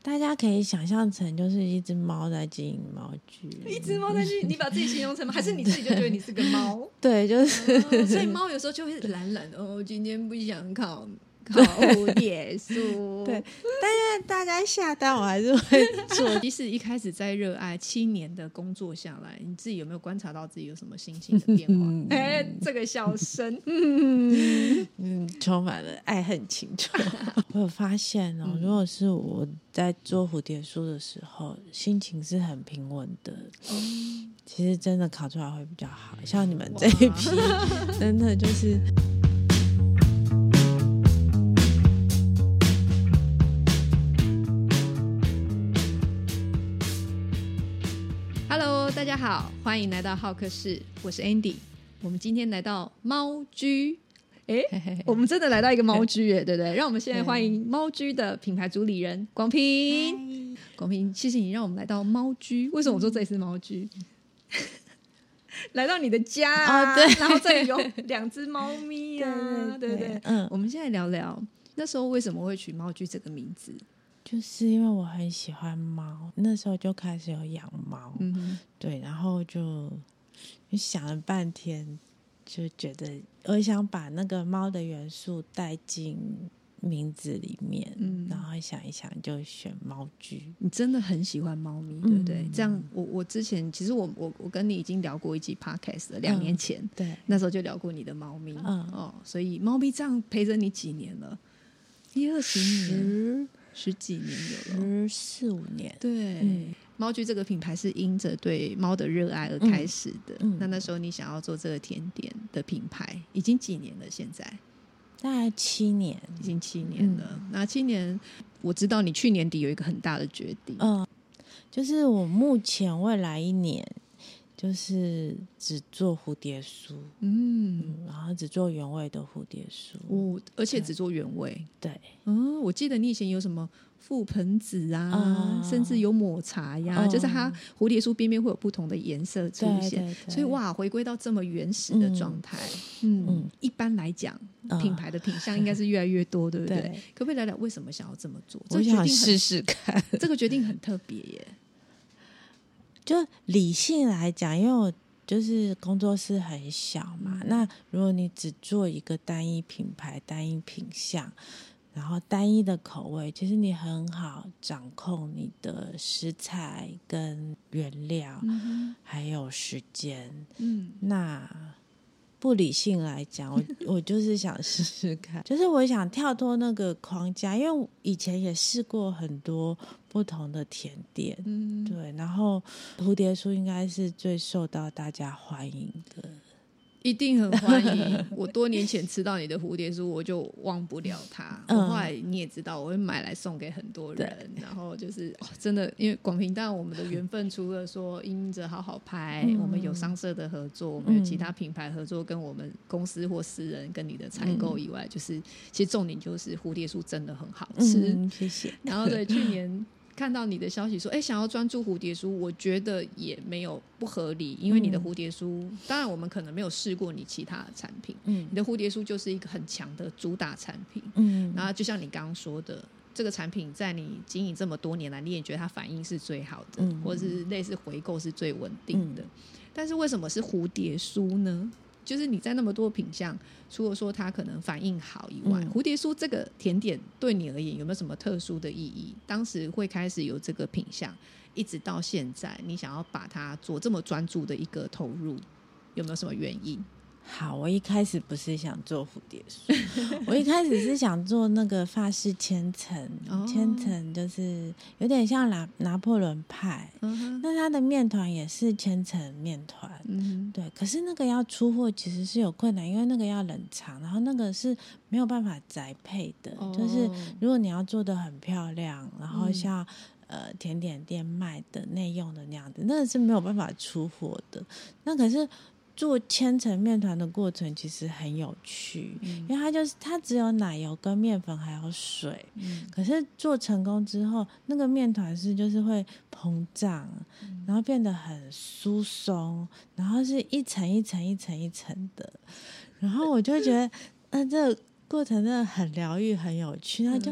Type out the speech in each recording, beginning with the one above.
大家可以想象成就是一只猫在经营猫居， 一只猫在经营，你把自己形容成猫，还是你自己就觉得你是个猫？ 对，就是所以猫有时候就会懒懒的哦，今天不想烤蝴蝶酥。 对，但是大家下单我还是会做。 即使一开始在热爱7年的工作下来，你自己有没有观察到自己有什么心情的变化？这个笑声， 充满了爱恨情仇。我有发现如果是我在做蝴蝶酥的时候，心情是很平稳的。其实真的烤出来会比较好，像你们这一批，真的就是。 Hello， 大家好，欢迎来到好客室，我是 Andy。我们今天来到猫居，我们真的来到一个猫居耶，对不对？让我们现在欢迎猫居的品牌主理人广平。广平，谢谢你让我们来到猫居。为什么我说这里是猫居？来到你的家啊， 对， 然后这里有2只猫咪啊，对不对？我们现在聊聊那时候为什么会取猫居这个名字。 就是因为我很喜欢猫，那时候就开始有养猫，对，然后就想了半天，就觉得我想把那个猫的元素带进名字里面，然后想一想就选猫居。 你真的很喜欢猫咪，对不对？这样我之前其实我跟你已经聊过一集 podcast 了，2年前， 对， 那时候就聊过你的猫咪，所以猫咪这样陪着你几年了？20年。10几年有了 ，14、15年。 对，猫居这个品牌是因着对猫的热爱而开始的。那时候你想要做这个甜点的品牌，已经几年了？现在大概7年， 已经7年了。那7年，我知道你去年底有一个很大的决定， 就是我目前未来1年。就是只做蝴蝶酥，然后只做原味的蝴蝶酥， 而且只做原味。 对， 我记得你以前有什么覆盆子啊，甚至有抹茶呀，就是它蝴蝶酥边边会有不同的颜色出现，对，所以回归到这么原始的状态。一般来讲，品牌的品项应该是越来越多，对不对？可不可以聊聊为什么想要这么做？ 我想试试看， 这个决定很特别耶。 就理性来讲，因为我就是工作室很小嘛，那如果你只做一个单一品牌、单一品项，然后单一的口味，其实你很好掌控你的食材跟原料，还有时间。那不理性来讲，我就是想试试看，就是我想跳脱那个框架，因为我以前也试过很多不同的甜点，对，然后蝴蝶酥应该是最受到大家欢迎的。 一定很欢迎。我多年前吃到你的蝴蝶酥，我就忘不了它。我后来你也知道，我会买来送给很多人。然后就是真的，因为广平当然我们的缘分，除了说因着好好拍，我们有商社的合作，我们有其他品牌合作，跟我们公司或私人跟你的采购以外，就是其实重点就是蝴蝶酥真的很好吃。 谢谢。 然后对去年。看到你的消息说想要专注蝴蝶酥，我觉得也没有不合理，因为你的蝴蝶酥当然我们可能没有试过你其他的产品，你的蝴蝶酥就是一个很强的主打产品，然后就像你刚刚说的，这个产品在你经营这么多年来，你也觉得它反应是最好的，或者是类似回购是最稳定的，但是为什么是蝴蝶酥呢？就是你在那么多品项，除了说它可能反应好以外，蝴蝶酥这个甜点对你而言有没有什么特殊的意义？当时会开始有这个品项，一直到现在，你想要把它做这么专注的一个投入，有没有什么原因？ 好，我一开始不是想做蝴蝶酥，我一开始是想做那个法式千层，千层就是有点像拿破仑派，那它的面团也是千层面团，对，可是那个要出货其实是有困难，因为那个要冷藏，然后那个是没有办法宅配的，就是如果你要做得很漂亮，然后像甜点店卖的内用的那样子，那个是没有办法出货的。那可是做千层面团的过程其实很有趣，因为它只有奶油跟面粉还有水，可是做成功之后，那个面团就是会膨胀，然后变得很疏松，然后是一层一层一层一层的，然后我就觉得这个过程真的很疗愈很有趣，那我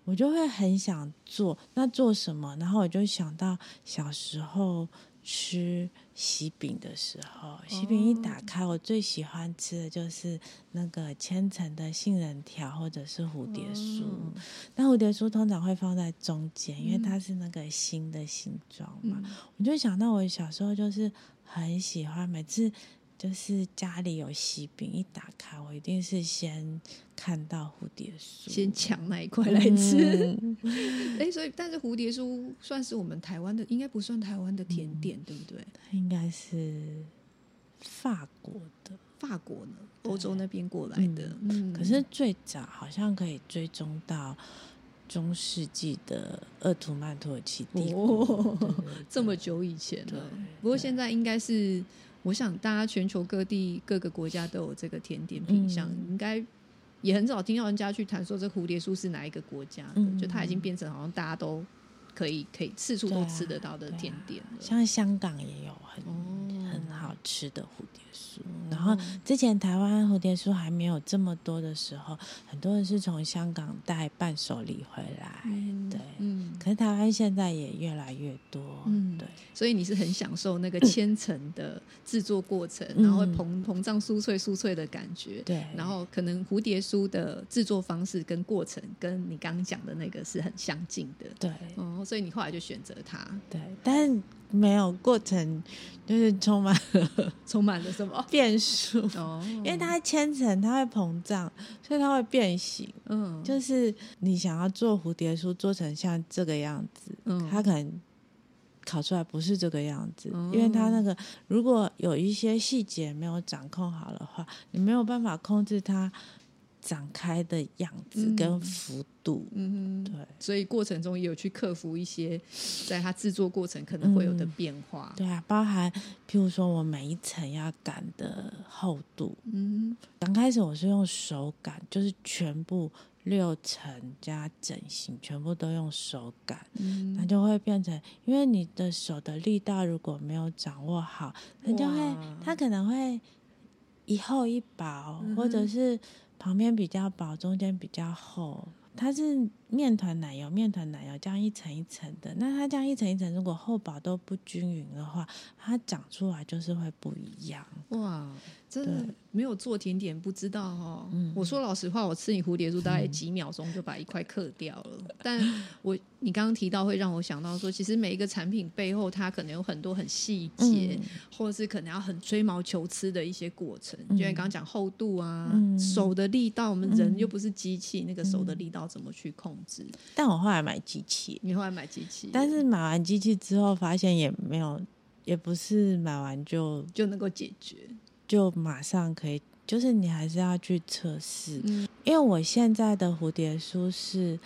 我就会很想做。那做什么？然后我就想到小时候吃喜饼的时候，喜饼一打开，我最喜欢吃的就是那个千层的杏仁条或者是蝴蝶酥。那蝴蝶酥通常会放在中间，因为它是那个心的形状嘛。我就想到我小时候就是很喜欢，每次就是家里有喜饼一打开，我一定是先看到蝴蝶酥， 先抢那一块来吃。所以但是蝴蝶酥算是我们台湾的，应该不算台湾的甜点，对不对？ 应该是法国的。 法国呢？欧洲那边过来的。 可是最早好像可以追踪到中世纪的鄂图曼土耳其帝国， 这么久以前了。不过现在应该是，我想大家全球各地各个国家都有这个甜点品项，应该也很少听到人家去谈说这蝴蝶酥是哪一个国家的，就它已经变成好像大家都可以四处都吃得到的甜点了。 像香港也有很好吃的蝴蝶酥，然后之前台湾蝴蝶酥还没有这么多的时候，很多人是从香港带伴手礼回来，对，可是台湾现在也越来越多，对， 所以你是很享受那个千层的制作过程，然后会膨胀酥脆的感觉， 对， 然后可能蝴蝶酥的制作方式跟过程跟你刚刚讲的那个是很相近的， 对， 所以你后来就选择它， 对，但是没有过程，就是充满了什么变数因为它千层它会膨胀，所以它会变形。就是你想要做蝴蝶酥做成像这个样子，它可能烤出来不是这个样子，因为它那个如果有一些细节没有掌控好的话，你没有办法控制它展开的样子跟幅度，对， 所以过程中也有去克服一些在它制作过程可能会有的变化， 对啊，包含譬如说我每一层要擀的厚度，刚开始我是用手擀，就是全部6层加整形全部都用手擀，那就会变成，因为你的手的力道如果没有掌握好，它可能会一厚一薄，或者是旁边比较薄中间比较厚，它是面团奶油这样一层一层的，那它这样一层一层如果厚薄都不均匀的话，它长出来就是会不一样。 哇，真的没有做甜点不知道哦。我说老实话，我吃你蝴蝶酥大概几秒钟就把一块嗑掉了。但你刚刚提到会让我想到说，其实每一个产品背后它可能有很多很细节，或者是可能要很吹毛求疵的一些过程。就像你刚刚讲厚度啊，手的力道，我们人又不是机器，那个手的力道怎么去控制？ 但我后来买机器， 你后来买机器， 但是买完机器之后发现也没有，也不是买完就能够解决。 就马上可以，就是你还是要去测试。因为我现在的蝴蝶酥是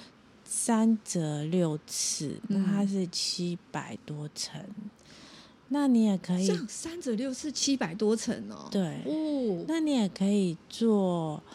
3折6次，那它是700多层。那你也可以这样3折6次700多层哦。 对那你也可以做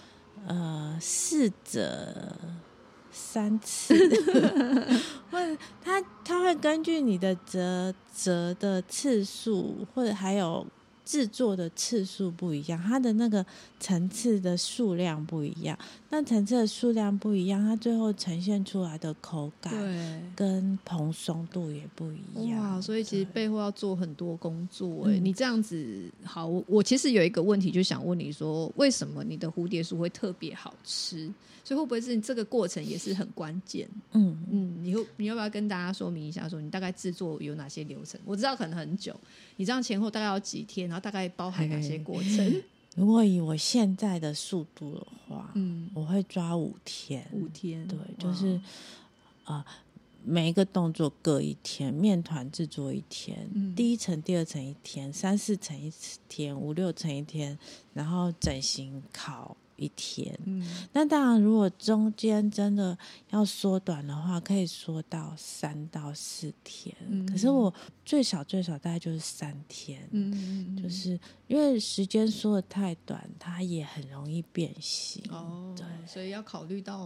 4折3次，或者它会根据你的折的次数，或者还有制作的次数不一样，它的那个层次的数量不一样，那层次的数量不一样，它最后呈现出来的口感跟蓬松度也不一样。 哇，所以其实背后要做很多工作。你这样子好，我其实有一个问题就想问你说，为什么你的蝴蝶酥会特别好吃？所以会不会是你这个过程也是很关键？你要不要跟大家说明一下，说你大概制作有哪些流程？我知道可能很久，你这样前后大概要几天，然后大概包含哪些过程？ 如果以我现在的速度的话，我会抓5天。 5天， 对，就是每一个动作各1天，面团制作1天，第1层、第2层1天，3、4层1天，5、6层1天，然后整形烤1天。那当然如果中间真的要缩短的话，可以缩到3到4天。可是我最少大概就是3天。就是因为时间缩得太短，它也很容易变形。 对，所以要考虑到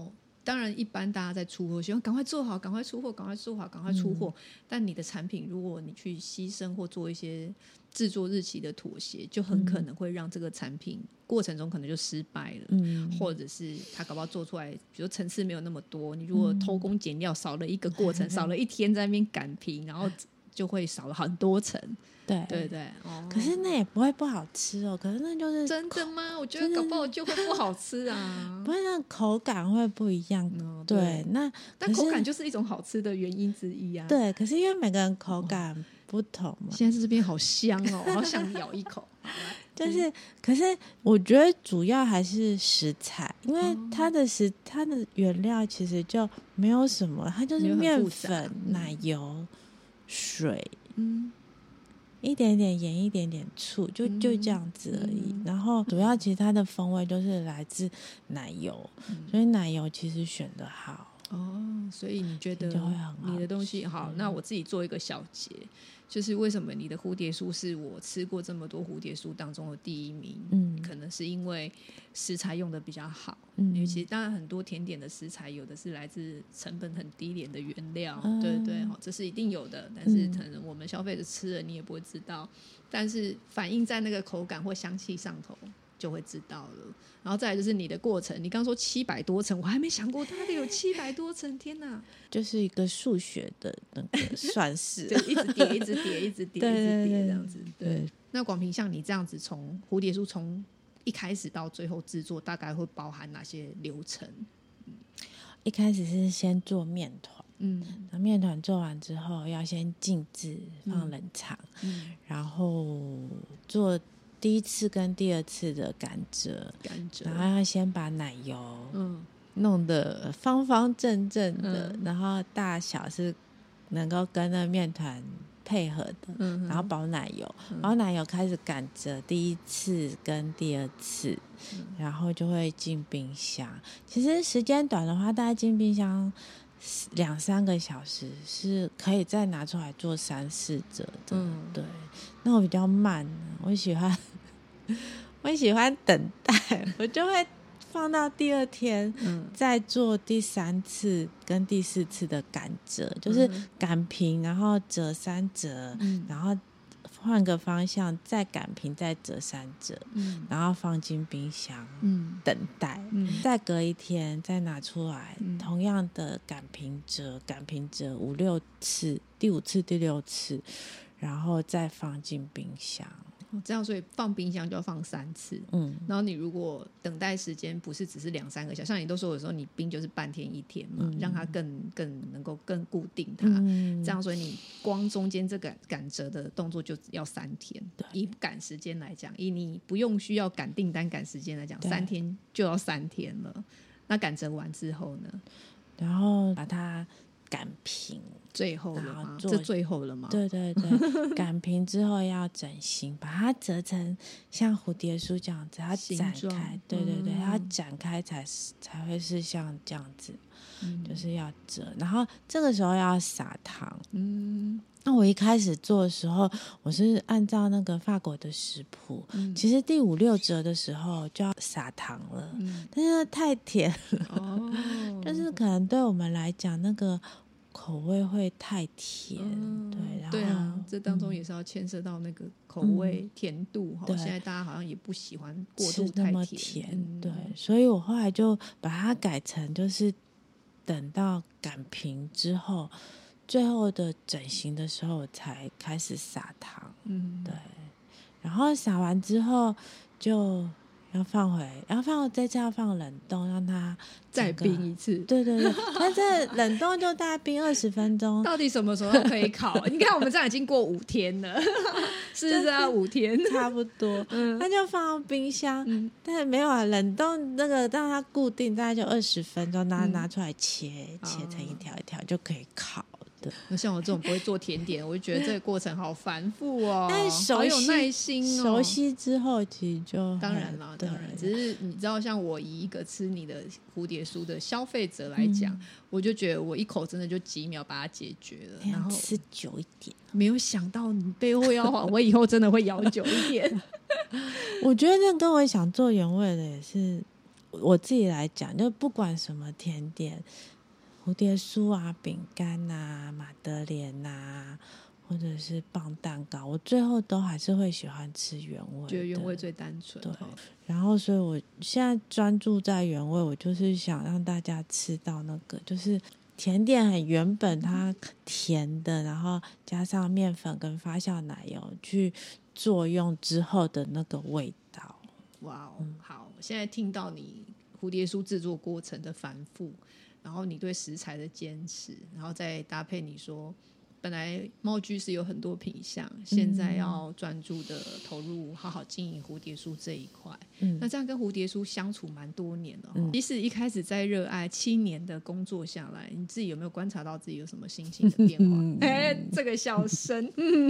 当然一般大家在出货希望赶快做好，赶快出货，赶快做好，赶快出货，但你的产品如果你去牺牲或做一些制作日期的妥协，就很可能会让这个产品过程中可能就失败了，或者是他搞不好做出来比如层次没有那么多，你如果偷工减料少了一个过程，少了一天在那边擀皮，然后就会少了很多层。对对对、 可是那也不会不好吃哦。可是那就是真的吗？我觉得搞不好就会不好吃啊。 不是，那口感会不一样。对， 但口感就是一种好吃的原因之一啊。 对，可是因为每个人口感不同嘛。 现在这边好香哦，好想咬一口。 可是我觉得主要还是食材，因为它的原料其实就没有什么，它就是面粉、奶油、水，一点点盐，一点点醋，就这样子而已。然后主要其实它的风味都是来自奶油，所以奶油其实选得好。 所以你觉得你的东西好？那我自己做一个小结，就是为什么你的蝴蝶酥是我吃过这么多蝴蝶酥当中的第一名？可能是因为食材用的比较好。因为其实当然很多甜点的食材有的是来自成本很低廉的原料，对对，这是一定有的，但是可能我们消费者吃了你也不会知道，但是反映在那个口感或香气上头就会知道了。然后再来就是你的过程，你刚说700多层，我还没想过它有700多层，天哪， 就是一个数学的那个算式就一直叠一直叠一直叠一直叠这样子。对，那广平像你这样子从蝴蝶酥从一开始到最后制作大概会包含哪些流程？ 一开始是先做面团，那面团做完之后要先静置放冷藏，然后做第一次跟第二次的擀折，然后要先把奶油弄得方方正正的，然后大小是能够跟那面团配合的，然后包奶油，包奶油开始擀折第一次跟第二次，然后就会进冰箱。其实时间短的话，大概进冰箱2-3个小时是可以再拿出来做3-4折的。对，那我比较慢，我喜欢等待，我就会放到第二天，再做第3次跟第4次的擀折，就是擀平，然后折3折，然后换个方向再擀平，再折3折，然后放进冰箱，等待，再隔一天再拿出来，同样的擀平折5-6次，第5次第6次，然后再放进冰箱。 这样，所以放冰箱就要放3次。然后你如果等待时间不是只是2-3个小时，像你都说有时候你冰就是半天1天嘛，让它更能够更固定它。这样，所以你光中间这个擀折的动作就要3天。以赶时间来讲，以你不用需要赶订单赶时间来讲，3天就要3天了。那擀折完之后呢？ 然后把它擀平， 最后了吗？这最后了吗？ 对对对，擀平之后要整形，把它折成像蝴蝶酥这样子，它展开，对对对，它展开才会是像这样子，就是要折，然后这个时候要撒糖。那我一开始做的时候，我是按照那个法国的食谱，其实第5-6折的时候就要撒糖了，但是太甜了，就是可能对我们来讲那个口味会太甜， 对啊，这当中也是要牵涉到那个口味甜度，现在大家好像也不喜欢过度太甜， 对，所以我后来就把它改成就是等到擀平之后，最后的整形的时候才开始撒糖，对，然后撒完之后就要放这次要放冷冻，让它再冰一次。 对对对，但这冷冻就大概冰20分钟。 到底什么时候可以烤？你看我们这样已经过5天了，是不是要5天？ 差不多。那就放到冰箱，但是没有啊，冷冻那个让它固定，大概就20分钟，拿出来切成一条一条就可以烤。 像我这种不会做甜点，我就觉得这个过程好繁复哦， 但是好有耐心哦。 熟悉之后其实就当然啦，当然，只是你知道，像我以一个吃你的蝴蝶酥的消费者来讲，我就觉得我一口真的就几秒把它解决了，然后吃久一点。 没有想到你背后要我以后真的会咬久一点。 我觉得这跟我想做原味的也是我自己来讲，就不管什么甜点，蝴蝶酥啊、饼干啊、马德莲啊，或者是棒蛋糕，我最后都还是会喜欢吃原味的， 觉得原味最单纯。 对，然后所以我现在专注在原味，我就是想让大家吃到那个就是甜点很原本它甜的，然后加上面粉跟发酵奶油去作用之后的那个味道。 哇哦，好，我现在听到你蝴蝶酥制作过程的繁复，然后你对食材的坚持，然后再搭配你说本来猫居是有很多品项，现在要专注的投入好好经营蝴蝶酥这一块，那这样跟蝴蝶酥相处蛮多年了，即使一开始在热爱7年的工作下来，你自己有没有观察到自己有什么心情的变化？这个笑声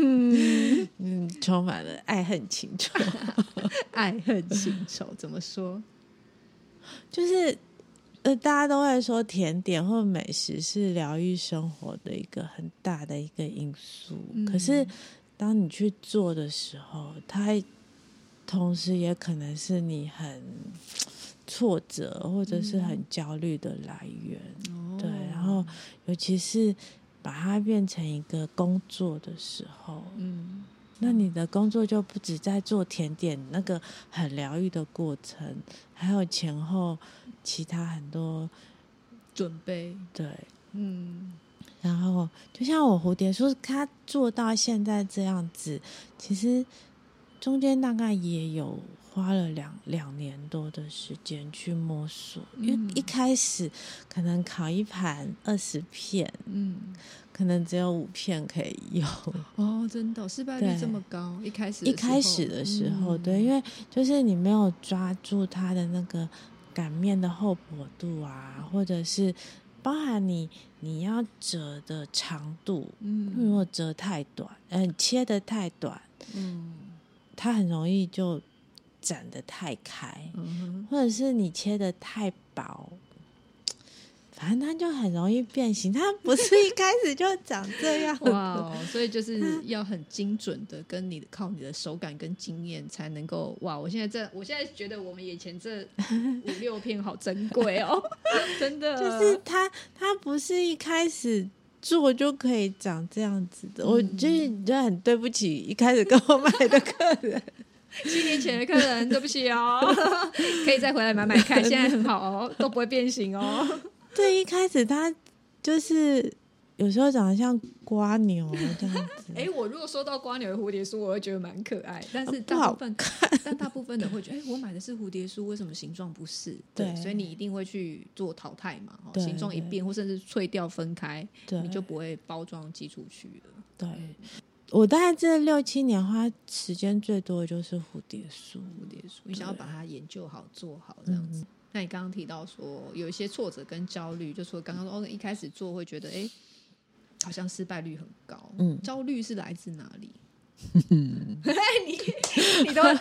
充满了爱恨情仇爱恨情仇怎么说？ 就是大家都会说甜点或美食是疗愈生活的一个很大的一个因素，可是当你去做的时候，它同时也可能是你很挫折或者是很焦虑的来源，对，然后尤其是把它变成一个工作的时候，那你的工作就不止在做甜点那个很疗愈的过程，还有前后其他很多准备， 对，然后就像我蝴蝶酥，它做到现在这样子，其实中间大概也有花了两年多的时间去摸索，因为一开始可能烤一盘20片，可能只有5片可以用。 哦，真的，失败率这么高？一开始的时候，对，因为就是你没有抓住它的那个擀面的厚薄度啊，或者是包含你要折的长度，如果折太短，切的太短，它很容易就展得太开，或者是你切的太薄，反正它就很容易变形，它不是一开始就长这样哇，所以就是要很精准的跟靠你的手感跟经验才能够哇！我现在觉得我们以前这5-6片好珍贵哦，真的， 就是它不是一开始做就可以长这样子的，我就很对不起一开始跟我买的客人。 7年前的客人，对不起哦，可以再回来买看，现在很好哦，都不会变形哦。 对，一开始它就是有时候长得像瓜牛这样子。 我如果收到瓜牛的蝴蝶酥，我会觉得蛮可爱，但是不好看。 但大部分人会觉得，我买的是蝴蝶酥，为什么形状不是？对，所以你一定会去做淘汰嘛，形状一变，或甚至脆掉分开，你就不会包装寄出去了。 对。我大概这6-7年花时间最多的就是蝴蝶酥， 你想要把它研究好做好这样子。那你刚刚提到说有一些挫折跟焦虑，就说刚刚说一开始做会觉得好像失败率很高，焦虑是来自哪里？你都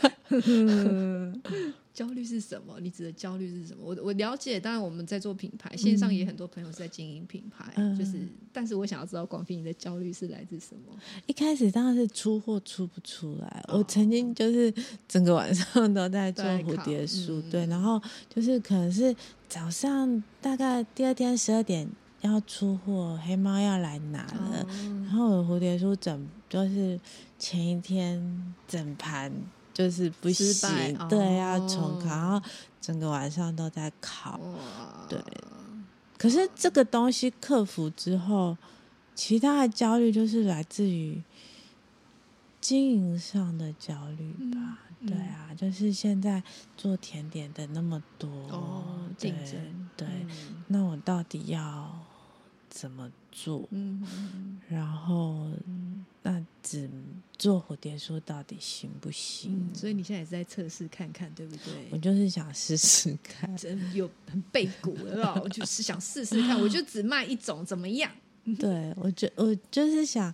焦虑是什么？你指的焦虑是什么？我了解，当然我们在做品牌，线上也很多朋友是在经营品牌，但是我想要知道广斌你的焦虑是来自什么？ 一开始当然是出货出不出来，我曾经就是整个晚上都在做蝴蝶酥，对，然后就是可能是早上大概第2天12点要出货，黑猫要来拿了，然后我的蝴蝶酥就是前一天整盘就是不行，对，要重烤，然后整个晚上都在烤，对。可是这个东西克服之后，其他的焦虑就是来自于经营上的焦虑吧，对啊，就是现在做甜点的那么多竞争， 对，那我到底要怎么做？然后那只做蝴蝶酥到底行不行？ 所以你现在也是在测试看看，对不对？ 我就是想试试看， 真有很背骨了，我就是想试试看，我就只卖一种，怎么样？ 对，我就是想，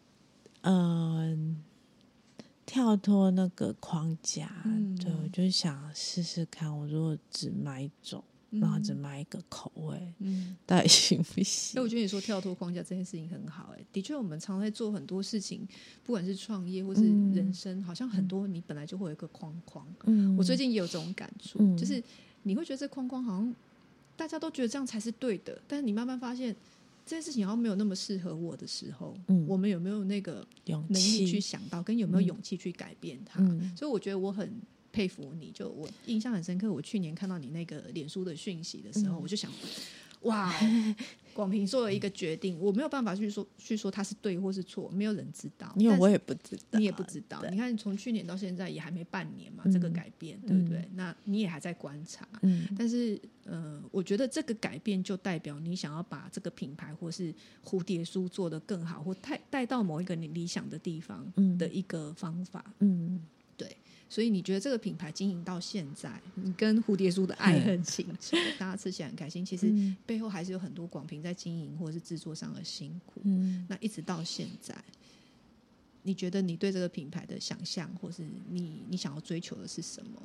跳脱那个框架，对，我就想试试看，我如果只卖一种。然后只卖一个口味，到底行不行？ 我觉得你说跳脱框架这件事情很好，的确我们常在做很多事情，不管是创业或是人生，好像很多你本来就会有一个框框。我最近也有这种感触，就是你会觉得这框框好像大家都觉得这样才是对的，但是你慢慢发现这件事情好像没有那么适合我的时候，我们有没有那个能力去想到，跟有没有勇气去改变它？所以我觉得我很佩服你，就我印象很深刻，我去年看到你那个脸书的讯息的时候，我就想，哇，广平做了一个决定，我没有办法去说他是对或是错，没有人知道， 因为我也不知道， 你也不知道。你看，从去年到现在也还没半年嘛，这个改变，对不对？那你也还在观察，但是我觉得这个改变就代表你想要把这个品牌或是蝴蝶酥做得更好，或带到某一个你理想的地方的一个方法，对。所以你觉得这个品牌经营到现在，你跟蝴蝶酥的爱恨情仇，大家吃起来很开心，其实背后还是有很多广平在经营或者是制作上的辛苦。那一直到现在，你觉得你对这个品牌的想象，或是你想要追求的是什么？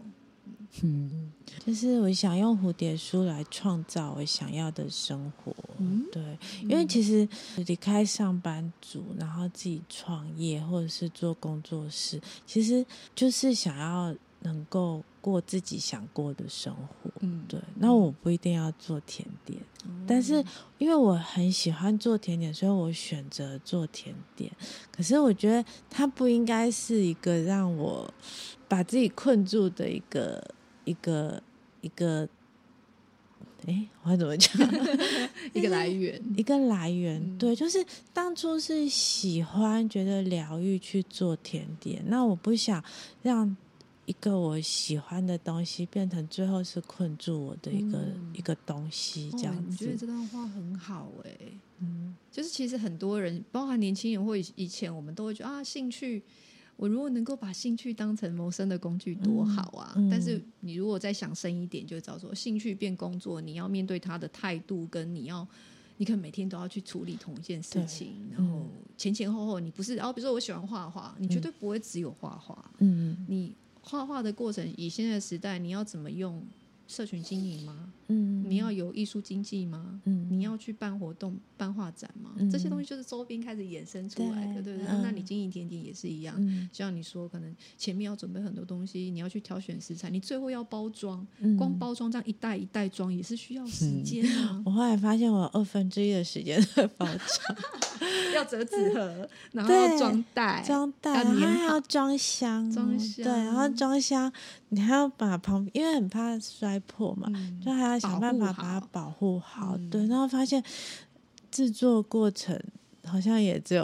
就是我想用蝴蝶酥来创造我想要的生活。对，因为其实离开上班族，然后自己创业或者是做工作室，其实就是想要能够过自己想过的生活。对，那我不一定要做甜点，但是因为我很喜欢做甜点，所以我选择做甜点。可是我觉得它不应该是一个让我把自己困住的一个我要怎么讲一个来源， 对，就是当初是喜欢觉得疗愈去做甜点，那我不想让一个我喜欢的东西变成最后是困住我的一个东西，这样子。 你觉得这段话很好就是其实很多人，包含年轻人或以前，我们都会觉得兴趣，我如果能够把兴趣当成谋生的工具多好啊。但是你如果再想深一点，就会知道说兴趣变工作，你要面对它的态度，跟你可能每天都要去处理同一件事情，然后前后你不是，比如说我喜欢画画，你绝对不会只有画画。你画画的过程，以现在的时代，你要怎么用社群经营吗？你要有艺术经济吗？你要去办活动、办画展吗？这些东西就是周边开始衍生出来的，对不对？那你经营甜点也是一样，像你说，可能前面要准备很多东西，你要去挑选食材，你最后要包装，光包装这样一袋一袋装也是需要时间啊。 我后来发现我有1/2的时间在包装， 要折纸盒，然后要装袋， 然后还要装箱，对，然后装箱你还要把旁边，因为很怕摔破嘛，就还要想办法把它保护好。对，然后发现制作过程好像也只有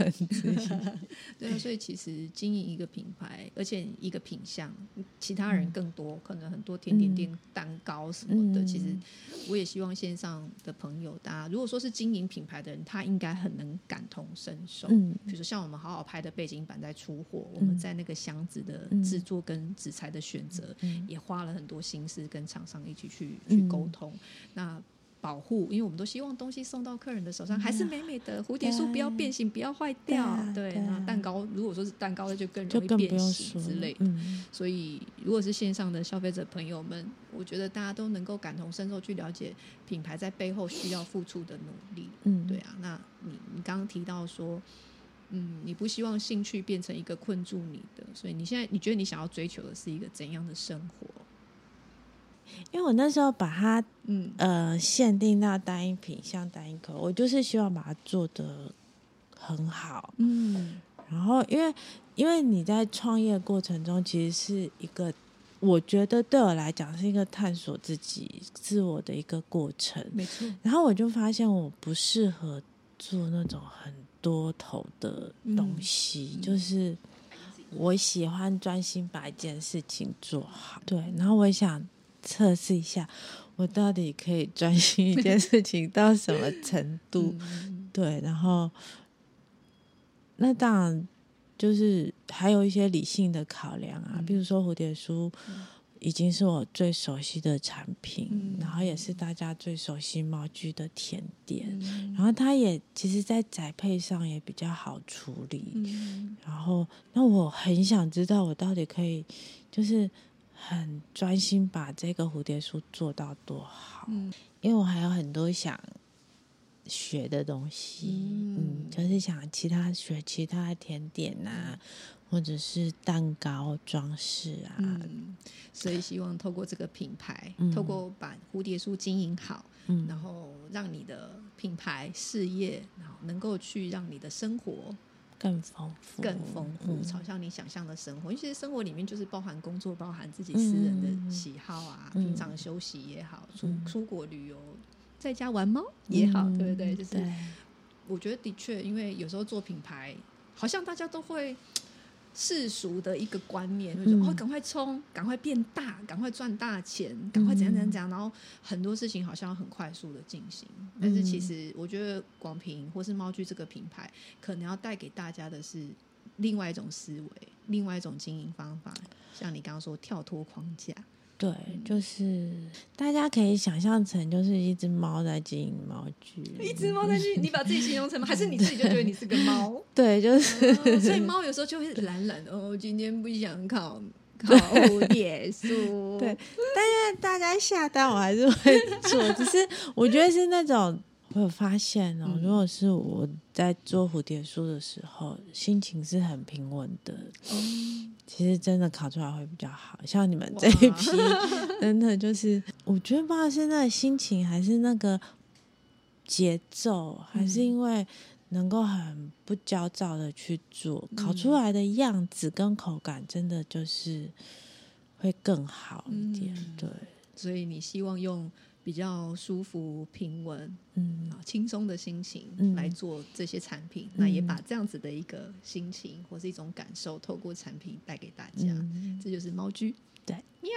1/2。 对啊，所以其实经营一个品牌，而且一个品项，其他人更多，可能很多甜点店、蛋糕什么的。其实我也希望线上的朋友，大家如果说是经营品牌的人，他应该很能感同身受。比如说像我们好好拍的背景板在出货，我们在那个箱子的制作跟纸材的选择，也花了很多心思跟厂商一起去沟通。那保护，因为我们都希望东西送到客人的手上还是美美的，蝴蝶酥不要变形，不要坏掉。对，那蛋糕如果说是蛋糕，那就更容易变形之类的。所以如果是线上的消费者朋友们，我觉得大家都能够感同身受去了解品牌在背后需要付出的努力。对啊，那你刚刚提到说你不希望兴趣变成一个困住你的，所以你现在你觉得你想要追求的是一个怎样的生活？ 因为我那时候把它限定到单一品项、单一口，我就是希望把它做得很好。然后因为你在创业过程中，其实是一个，我觉得对我来讲是一个探索自己自我的一个过程。 没错。 然后我就发现我不适合做那种很多头的东西，就是我喜欢专心把一件事情做好。对，然后我想测试一下我到底可以专心一件事情到什么程度。对，然后那当然就是还有一些理性的考量啊，比如说蝴蝶酥已经是我最熟悉的产品，然后也是大家最熟悉猫居的甜点，然后它也其实在宅配上也比较好处理。然后那我很想知道我到底可以就是很专心把这个蝴蝶酥做到多好。因为我还有很多想学的东西，就是想学其他的甜点啊， 或者是蛋糕装饰啊， 所以希望透过这个品牌，透过把蝴蝶酥经营好，然后让你的品牌事业然后能够去让你的生活更丰富朝向你想象的生活。因为其实生活里面就是包含工作，包含自己私人的喜好啊，平常休息也好，出国旅游，在家玩猫也好，对不对？就是我觉得的确，因为有时候做品牌好像大家都会世俗的一个观念，就是说赶快冲，赶快变大，赶快赚大钱，赶快怎样怎样怎样，然后很多事情好像很快速的进行。但是其实我觉得广平或是猫居这个品牌可能要带给大家的是另外一种思维，另外一种经营方法，像你刚刚说跳脱框架。 对，就是大家可以想象成就是一只猫在经营猫居， 一只猫在经营，你把自己形容成吗？还是你自己就觉得你是个猫？ 对，就是所以猫有时候就会懒懒的，今天不想烤蝴蝶酥。 对，但是大家下单我还是会做，只是我觉得是那种我有发现如果是我在做蝴蝶酥的时候，心情是很平稳的。其实真的烤出来会比较好，像你们这一批真的就是我觉得不知道是那个心情还是那个节奏，还是因为能够很不焦躁的去做，烤出来的样子跟口感真的就是会更好一点。对， 所以你希望用比较舒服平稳轻松的心情来做这些产品，那也把这样子的一个心情或是一种感受透过产品带给大家，这就是猫居。 对， 喵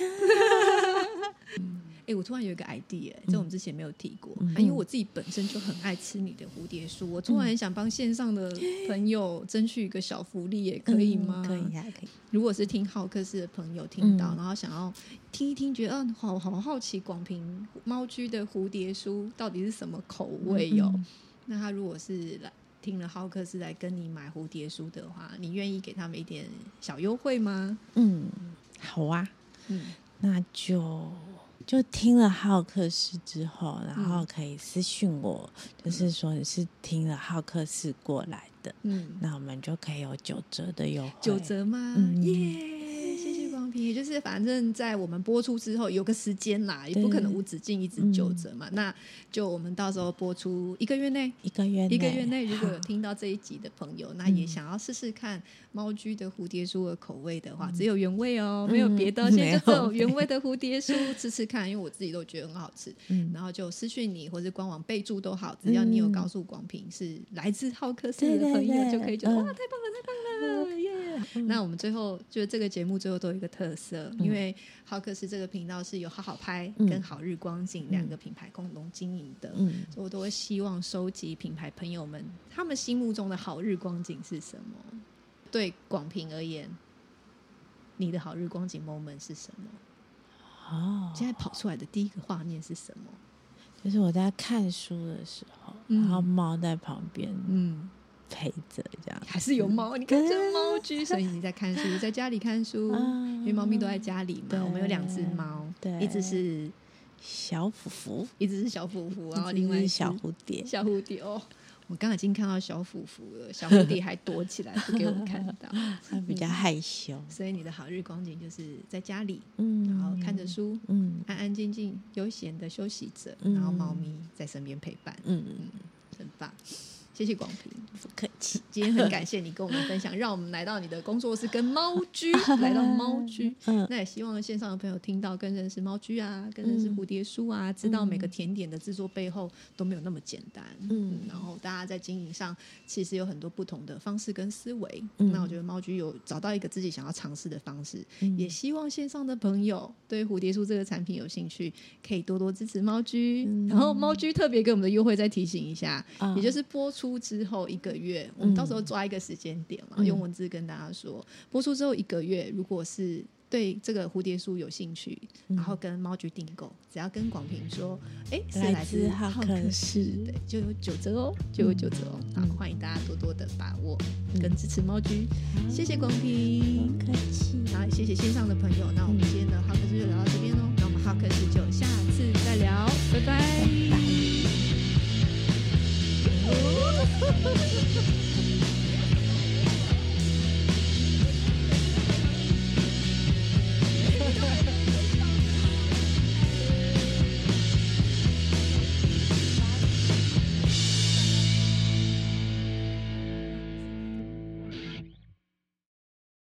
我突然有一个 idea，这我们之前没有提过，因为我自己本身就很爱吃你的蝴蝶酥，我突然很想帮线上的朋友争取一个小福利，也可以吗？ 可以啊，可以。 如果是听浩克斯的朋友听到，然后想要听一听，觉得好好奇广平猫居的蝴蝶酥到底是什么口味那他如果是听了浩克斯来跟你买蝴蝶酥的话，你愿意给他们一点小优惠吗？ 好啊，那就听了浩克斯之后，然后可以私讯我，就是说你是听了浩克斯过来的，那我们就可以有9折的优惠。 9折吗？耶！谢谢广平。也就是反正在我们播出之后有个时间啦，也不可能无止境一直9折嘛，那就我们到时候播出1个月内，一个月内如果有听到这一集的朋友，那也想要试试看猫居的蝴蝶酥的口味的话，只有原味没有别的，现在就只有原味的蝴蝶酥吃吃看，因为我自己都觉得很好吃，然后就私讯你或者官网备注都好，只要你有告诉广平是来自浩克斯的朋友，就可以觉得哇，太棒了耶！那我们最后就这个节目最后都有一个特色，因为浩克斯这个频道是有好好拍跟好日光景2个品牌共同经营的，所以我都会希望收集品牌朋友们他们心目中的好日光景是什么。对广平而言，你的好日光景 moment 是什么？现在跑出来的第一个画面是什么？ 就是我在看书的时候，然后猫在旁边陪着，这样还是有猫，你看这猫居，所以你在看书，在家里看书，因为猫咪都在家里嘛。我们有2只猫，一只是小福福， 一只是小福福，然后另外是小蝴蝶， 小蝴蝶我刚才已经看到小福福了，小蝴蝶还躲起来不给我看到， 它比较害羞。 所以你的好日光景就是在家里，然后看着书，安安静静悠闲的休息着，然后猫咪在身边陪伴，很棒。谢谢广平， 不客气。 今天很感谢你跟我们分享，让我们来到你的工作室跟猫居，来到猫居。那也希望线上的朋友听到更认识猫居啊，更认识蝴蝶酥啊，知道每个甜点的制作背后都没有那么简单。然后大家在经营上其实有很多不同的方式跟思维。那我觉得猫居有找到一个自己想要尝试的方式，也希望线上的朋友对蝴蝶酥这个产品有兴趣，可以多多支持猫居。然后猫居特别给我们的优惠再提醒一下，也就是播出之后1个月，我们到时候抓一个时间点嘛，用文字跟大家说，播出之后1个月，如果是对这个蝴蝶酥有兴趣，然后跟猫居订购，只要跟广平说是来自浩克斯，对，就有9折就有9折好，欢迎大家多多的把握跟支持猫居。谢谢广平， 不客气。 好，谢谢线上的朋友，那我们今天的浩克斯就聊到这边咯，那我们浩克斯就下次